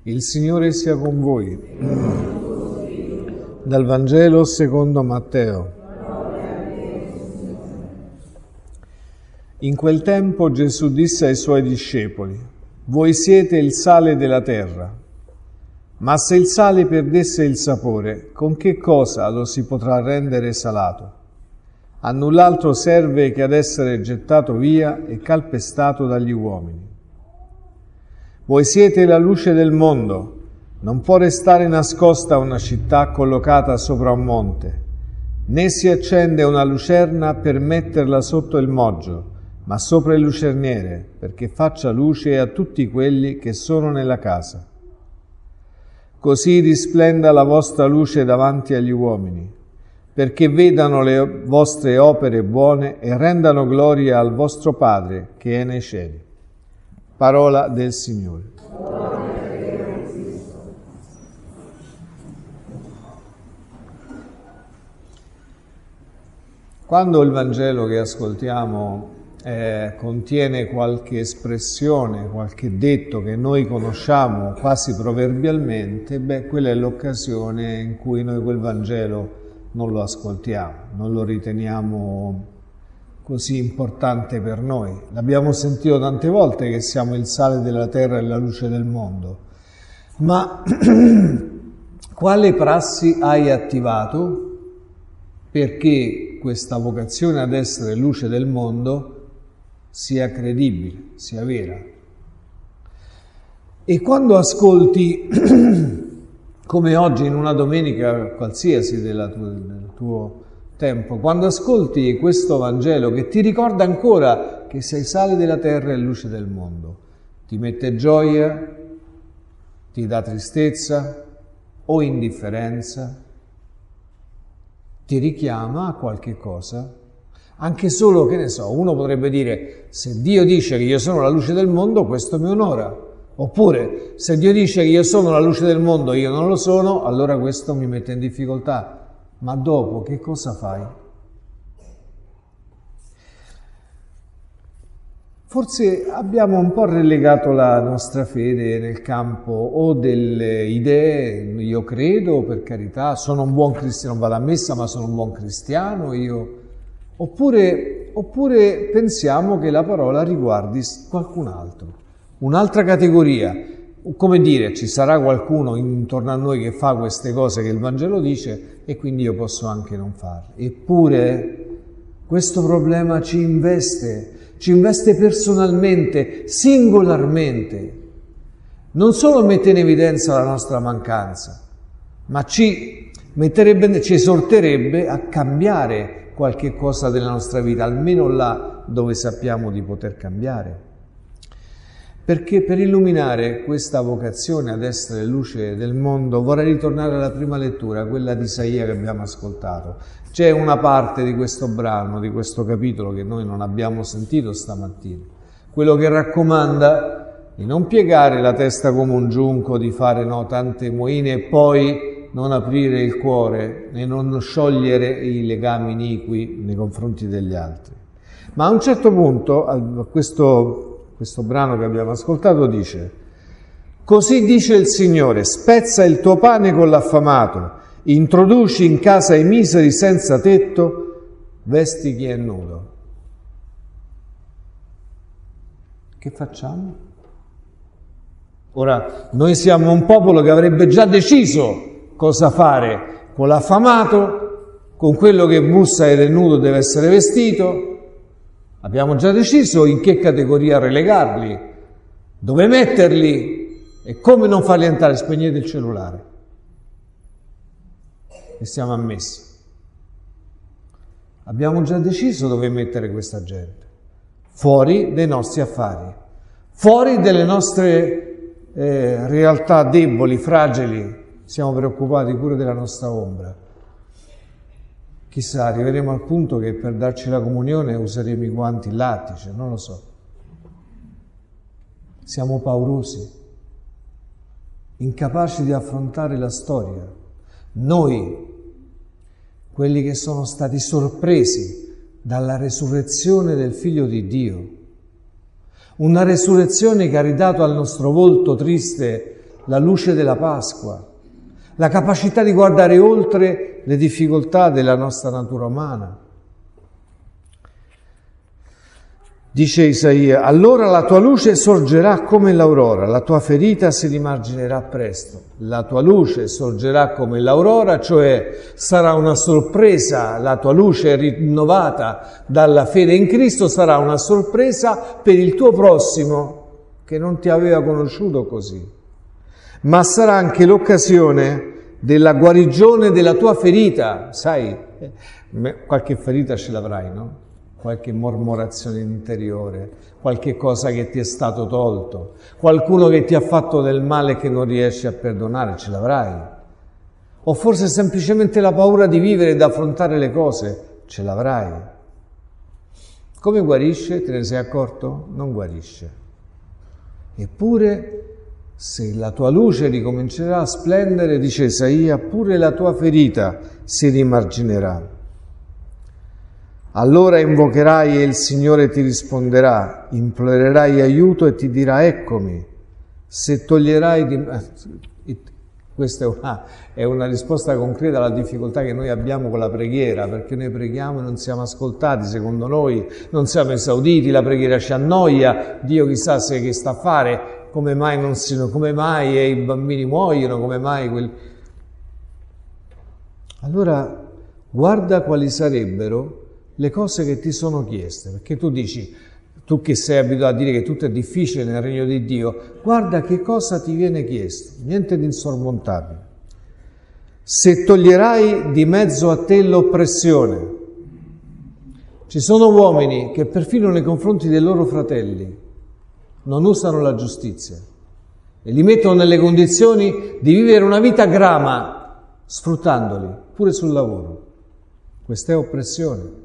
Il Signore sia con voi. Dal Vangelo secondo Matteo. In quel tempo Gesù disse ai suoi discepoli: voi siete il sale della terra. Ma se il sale perdesse il sapore, con che cosa lo si potrà rendere salato? A null'altro serve che ad essere gettato via e calpestato dagli uomini. Voi siete la luce del mondo. Non può restare nascosta una città collocata sopra un monte, né si accende una lucerna per metterla sotto il moggio, ma sopra il lucerniere, perché faccia luce a tutti quelli che sono nella casa. Così risplenda la vostra luce davanti agli uomini, perché vedano le vostre opere buone e rendano gloria al vostro Padre che è nei cieli. Parola del Signore. Quando il Vangelo che ascoltiamo contiene qualche espressione, qualche detto che noi conosciamo quasi proverbialmente, quella è l'occasione in cui noi quel Vangelo non lo ascoltiamo, non lo riteniamo così importante per noi. L'abbiamo sentito tante volte che siamo il sale della terra e la luce del mondo, ma quale prassi hai attivato perché questa vocazione ad essere luce del mondo sia credibile, sia vera? E quando ascolti, come oggi in una domenica qualsiasi del tuo tempo, quando ascolti questo Vangelo che ti ricorda ancora che sei sale della terra e luce del mondo, ti mette gioia, ti dà tristezza o indifferenza, ti richiama a qualche cosa? Anche solo, che ne so, uno potrebbe dire: se Dio dice che io sono la luce del mondo, questo mi onora. Oppure, se Dio dice che io sono la luce del mondo e io non lo sono, allora questo mi mette in difficoltà. Ma dopo che cosa fai? Forse abbiamo un po' relegato la nostra fede nel campo o delle idee: io credo, per carità, sono un buon cristiano, non vado a messa, ma sono un buon cristiano, io. Oppure pensiamo che la parola riguardi qualcun altro, un'altra categoria. Come dire, ci sarà qualcuno intorno a noi che fa queste cose che il Vangelo dice e quindi io posso anche non farle. Eppure questo problema ci investe personalmente, singolarmente. Non solo mette in evidenza la nostra mancanza, ma ci esorterebbe a cambiare qualche cosa della nostra vita, almeno là dove sappiamo di poter cambiare. Perché per illuminare questa vocazione ad essere luce del mondo vorrei ritornare alla prima lettura, quella di Isaia che abbiamo ascoltato. C'è una parte di questo brano, di questo capitolo che noi non abbiamo sentito stamattina, quello che raccomanda di non piegare la testa come un giunco, di fare tante moine e poi non aprire il cuore e non sciogliere i legami iniqui nei confronti degli altri. Ma a un certo punto, questo brano che abbiamo ascoltato dice: così dice il Signore, spezza il tuo pane con l'affamato, introduci in casa i miseri senza tetto, vesti chi è nudo. Che facciamo? Ora, noi siamo un popolo che avrebbe già deciso cosa fare con l'affamato, con quello che bussa ed è nudo deve essere vestito. Abbiamo già deciso in che categoria relegarli, dove metterli e come non farli entrare. Spegnete il cellulare e siamo ammessi. Abbiamo già deciso dove mettere questa gente, fuori dai nostri affari, fuori dalle nostre realtà deboli, fragili. Siamo preoccupati pure della nostra ombra. Chissà, arriveremo al punto che per darci la comunione useremo i guanti lattice, non lo so. Siamo paurosi, incapaci di affrontare la storia. Noi, quelli che sono stati sorpresi dalla resurrezione del Figlio di Dio, una resurrezione che ha ridato al nostro volto triste la luce della Pasqua, la capacità di guardare oltre le difficoltà della nostra natura umana. Dice Isaia, allora la tua luce sorgerà come l'aurora, la tua ferita si rimarginerà presto. La tua luce sorgerà come l'aurora, cioè sarà una sorpresa, la tua luce rinnovata dalla fede in Cristo sarà una sorpresa per il tuo prossimo che non ti aveva conosciuto così. Ma sarà anche l'occasione della guarigione della tua ferita. Sai, qualche ferita ce l'avrai, no? Qualche mormorazione interiore, qualche cosa che ti è stato tolto, qualcuno che ti ha fatto del male che non riesci a perdonare, ce l'avrai. O forse semplicemente la paura di vivere e di affrontare le cose, ce l'avrai. Come guarisce? Te ne sei accorto? Non guarisce. Eppure, se la tua luce ricomincerà a splendere, dice Isaia, pure la tua ferita si rimarginerà. Allora invocherai e il Signore ti risponderà, implorerai aiuto e ti dirà eccomi. Se toglierai di... Questa è una risposta concreta alla difficoltà che noi abbiamo con la preghiera, perché noi preghiamo e non siamo ascoltati, secondo noi non siamo esauditi, la preghiera ci annoia, Dio chissà se che sta a fare, come mai i bambini muoiono, come mai Allora guarda quali sarebbero le cose che ti sono chieste, perché tu dici, tu che sei abituato a dire che tutto è difficile nel regno di Dio, guarda che cosa ti viene chiesto, niente di insormontabile. Se toglierai di mezzo a te l'oppressione, ci sono uomini che perfino nei confronti dei loro fratelli non usano la giustizia e li mettono nelle condizioni di vivere una vita grama, sfruttandoli, pure sul lavoro. Questa è oppressione.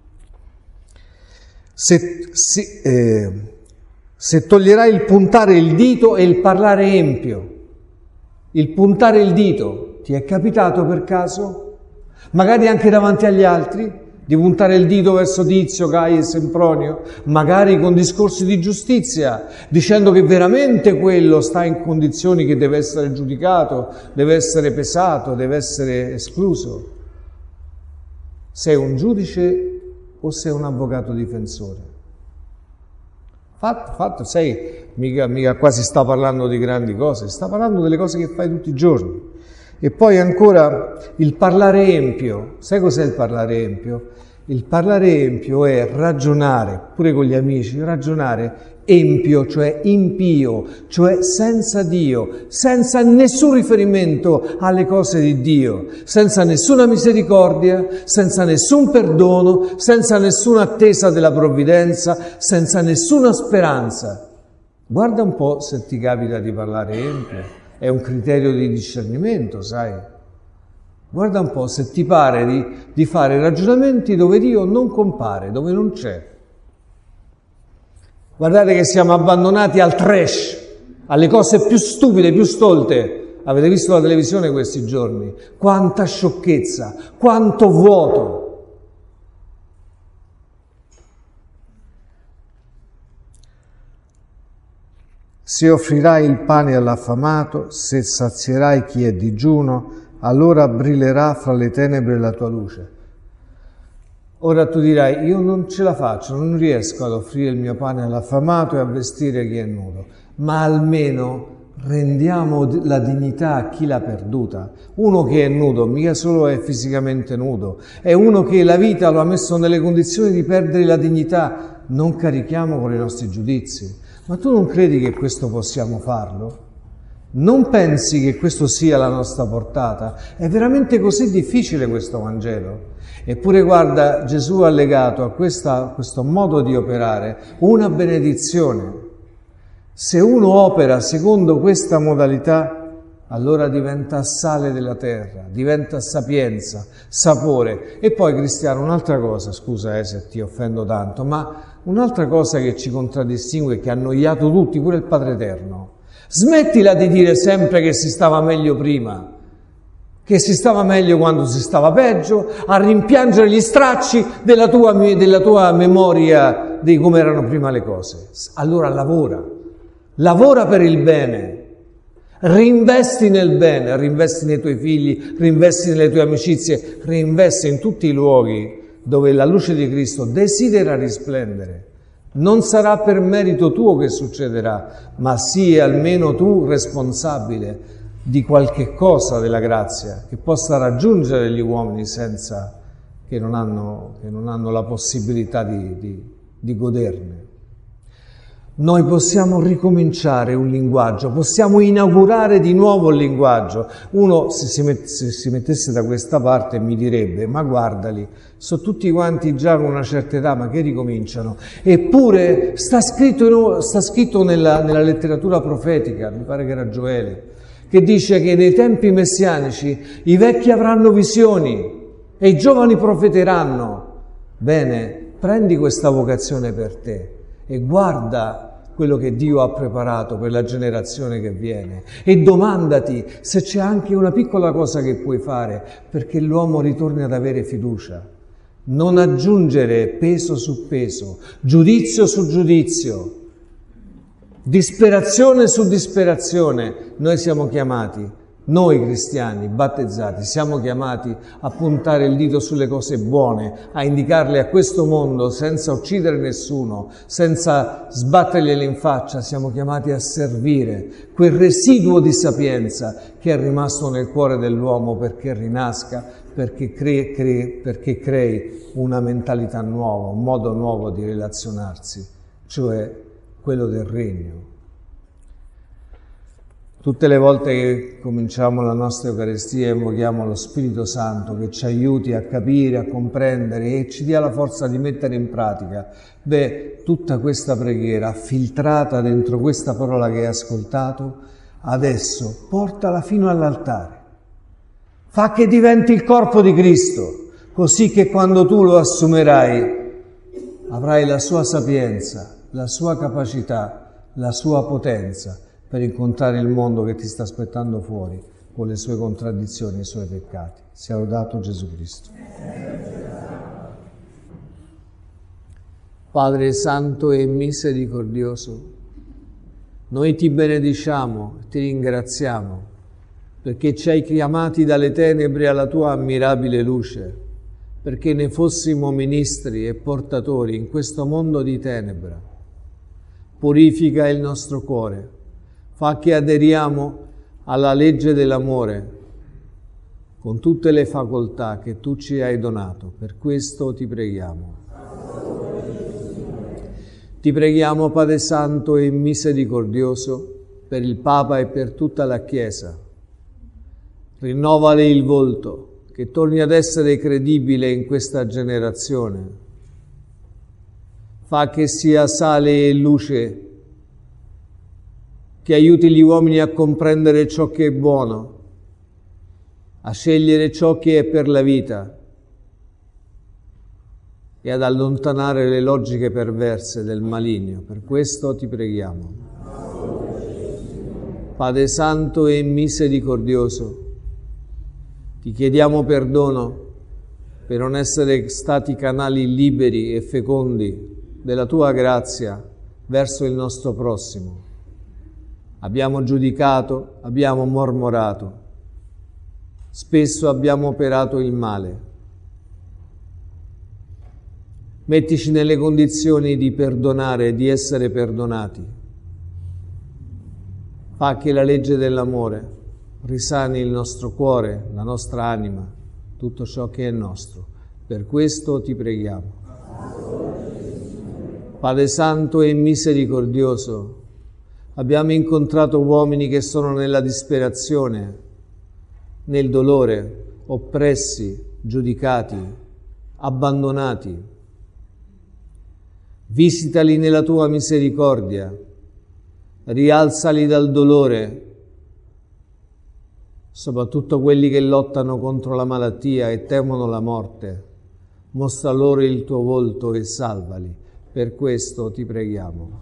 Se toglierai il puntare il dito e il parlare empio, il puntare il dito, ti è capitato per caso? Magari anche davanti agli altri, di puntare il dito verso Tizio, Caio e Sempronio, magari con discorsi di giustizia, dicendo che veramente quello sta in condizioni che deve essere giudicato, deve essere pesato, deve essere escluso. Sei un giudice o sei un avvocato difensore? Fatto, sai, mica quasi sta parlando di grandi cose, sta parlando delle cose che fai tutti i giorni. E poi ancora il parlare empio. Sai cos'è il parlare empio? Il parlare empio è ragionare, pure con gli amici, ragionare empio, cioè impio, cioè senza Dio, senza nessun riferimento alle cose di Dio, senza nessuna misericordia, senza nessun perdono, senza nessuna attesa della provvidenza, senza nessuna speranza. Guarda un po' se ti capita di parlare empio, è un criterio di discernimento, sai? Guarda un po' se ti pare di fare ragionamenti dove Dio non compare, dove non c'è. Guardate che siamo abbandonati al trash, alle cose più stupide, più stolte. Avete visto la televisione questi giorni? Quanta sciocchezza, quanto vuoto. Se offrirai il pane all'affamato, se sazierai chi è digiuno, allora brillerà fra le tenebre la tua luce. Ora tu dirai, io non ce la faccio, non riesco ad offrire il mio pane all'affamato e a vestire chi è nudo, ma almeno rendiamo la dignità a chi l'ha perduta. Uno che è nudo, mica solo è fisicamente nudo, è uno che la vita lo ha messo nelle condizioni di perdere la dignità. Non carichiamo con i nostri giudizi. Ma tu non credi che questo possiamo farlo? Non pensi che questo sia la nostra portata? È veramente così difficile questo Vangelo? Eppure guarda, Gesù ha legato a questo modo di operare una benedizione. Se uno opera secondo questa modalità, allora diventa sale della terra, diventa sapienza, sapore. E poi, Cristiano, un'altra cosa, scusa se ti offendo tanto, ma un'altra cosa che ci contraddistingue, che ha annoiato tutti, pure il Padre Eterno. Smettila di dire sempre che si stava meglio prima, che si stava meglio quando si stava peggio, a rimpiangere gli stracci della tua memoria di come erano prima le cose. Allora lavora per il bene, Reinvesti nel bene, reinvesti nei tuoi figli, reinvesti nelle tue amicizie, reinvesti in tutti i luoghi dove la luce di Cristo desidera risplendere. Non sarà per merito tuo che succederà, ma sii almeno tu responsabile di qualche cosa della grazia che possa raggiungere gli uomini senza che non hanno la possibilità di goderne. Noi possiamo ricominciare un linguaggio, possiamo inaugurare di nuovo il linguaggio. Uno, se si mettesse da questa parte, mi direbbe: ma guardali, sono tutti quanti già con una certa età, ma che ricominciano? Eppure sta scritto nella letteratura profetica, mi pare che era Gioele, che dice che nei tempi messianici i vecchi avranno visioni e i giovani profeteranno. Bene, prendi questa vocazione per te e guarda quello che Dio ha preparato per la generazione che viene e domandati se c'è anche una piccola cosa che puoi fare perché l'uomo ritorni ad avere fiducia. Non aggiungere peso su peso, giudizio su giudizio, disperazione su disperazione. Noi siamo chiamati, noi cristiani battezzati, siamo chiamati a puntare il dito sulle cose buone, a indicarle a questo mondo senza uccidere nessuno, senza sbattergliele in faccia. Siamo chiamati a servire quel residuo di sapienza che è rimasto nel cuore dell'uomo perché rinasca, perché crei una mentalità nuova, un modo nuovo di relazionarsi, cioè quello del regno. Tutte le volte che cominciamo la nostra Eucaristia invochiamo lo Spirito Santo che ci aiuti a capire, a comprendere e ci dia la forza di mettere in pratica. Tutta questa preghiera filtrata dentro questa parola che hai ascoltato, adesso portala fino all'altare. Fa che diventi il corpo di Cristo, così che quando tu lo assumerai avrai la sua sapienza, la sua capacità, la sua potenza per incontrare il mondo che ti sta aspettando fuori con le sue contraddizioni e i suoi peccati. Sia lodato Gesù Cristo. Padre Santo e Misericordioso, noi ti benediciamo, ti ringraziamo perché ci hai chiamati dalle tenebre alla tua ammirabile luce, perché ne fossimo ministri e portatori in questo mondo di tenebra. Purifica il nostro cuore, fa che aderiamo alla legge dell'amore con tutte le facoltà che tu ci hai donato. Per questo ti preghiamo. Ti preghiamo, Padre Santo e Misericordioso, per il Papa e per tutta la Chiesa. Rinnovale il volto, che torni ad essere credibile in questa generazione. Fa che sia sale e luce, che aiuti gli uomini a comprendere ciò che è buono, a scegliere ciò che è per la vita e ad allontanare le logiche perverse del maligno. Per questo ti preghiamo. Padre Santo e Misericordioso, ti chiediamo perdono per non essere stati canali liberi e fecondi della tua grazia verso il nostro prossimo. Abbiamo giudicato, abbiamo mormorato, spesso abbiamo operato il male. Mettici nelle condizioni di perdonare e di essere perdonati. Fa che la legge dell'amore risani il nostro cuore, la nostra anima, tutto ciò che è nostro. Per questo ti preghiamo. Padre Santo e Misericordioso, abbiamo incontrato uomini che sono nella disperazione, nel dolore, oppressi, giudicati, abbandonati. Visitali nella tua misericordia, rialzali dal dolore, soprattutto quelli che lottano contro la malattia e temono la morte. Mostra loro il tuo volto e salvali. Per questo ti preghiamo.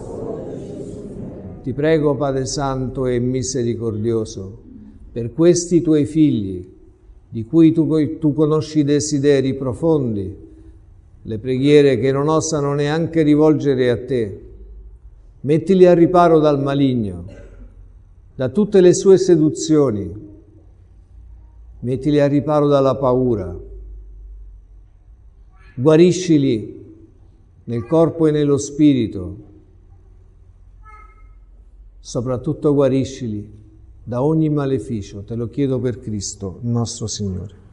Ti prego, Padre Santo e Misericordioso, per questi tuoi figli, di cui tu conosci i desideri profondi, le preghiere che non osano neanche rivolgere a te, mettili a riparo dal maligno, da tutte le sue seduzioni, mettili a riparo dalla paura, guariscili nel corpo e nello spirito, soprattutto guariscili da ogni maleficio, te lo chiedo per Cristo, nostro Signore.